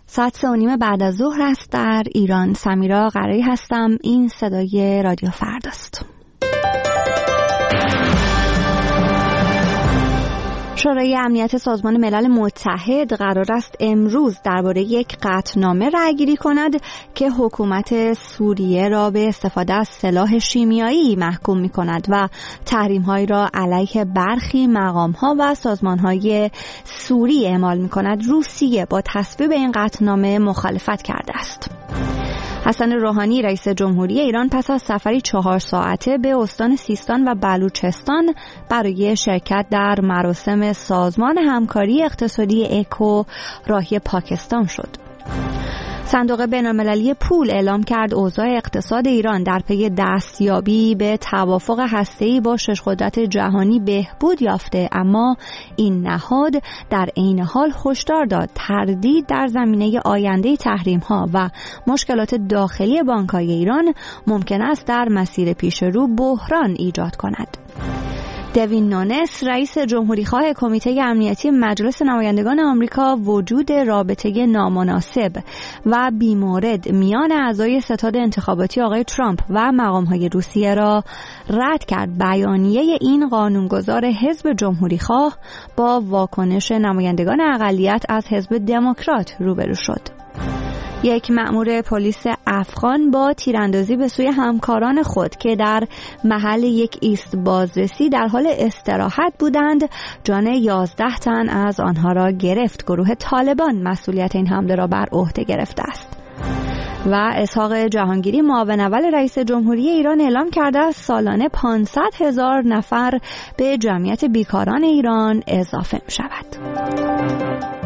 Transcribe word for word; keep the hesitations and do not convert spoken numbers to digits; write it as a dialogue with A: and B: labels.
A: ساعت سه و نیم بعد از ظهر است در ایران. سمیرا قرایی هستم. این صدای رادیو فرداست. شورای امنیت سازمان ملل متحد قرار است امروز درباره یک قطعنامه رأی‌گیری کند که حکومت سوریه را به استفاده از سلاح شیمیایی محکوم می‌کند و تحریم‌هایی را علیه برخی مقام‌ها و سازمان‌های سوری اعمال می‌کند. روسیه با تصویب این قطعنامه مخالفت کرده است. حسن روحانی رئیس جمهوری ایران پس از سفری چهار ساعته به استان سیستان و بلوچستان برای شرکت در مراسم سازمان همکاری اقتصادی اکو راهی پاکستان شد. صندوق بین‌المللی پول اعلام کرد اوضاع اقتصاد ایران در پی دستیابی به توافق هسته‌ای با شش قدرت جهانی بهبود یافته، اما این نهاد در عین حال هشدار داد تردید در زمینه آینده تحریم‌ها و مشکلات داخلی بانک‌های ایران ممکن است در مسیر پیشرو بحران ایجاد کند. دوین نونس رئیس جمهوری‌خواه کمیته امنیتی مجلس نمایندگان آمریکا وجود رابطه نامناسب و بیمورد میان اعضای ستاد انتخاباتی آقای ترامپ و مقام‌های روسیه را رد کرد. بیانیه این قانونگذار حزب جمهوری‌خواه با واکنش نمایندگان اقلیت از حزب دموکرات روبرو شد. یک مأمور پلیس افغان با تیراندازی به سوی همکاران خود که در محل یک ایست بازرسی در حال استراحت بودند جان یازده تن از آنها را گرفت. گروه طالبان مسئولیت این حمله را بر عهده گرفته است. و اسحاق جهانگیری معاون اول رئیس جمهوری ایران اعلام کرده است سالانه پانصد هزار نفر به جمعیت بیکاران ایران اضافه می شود.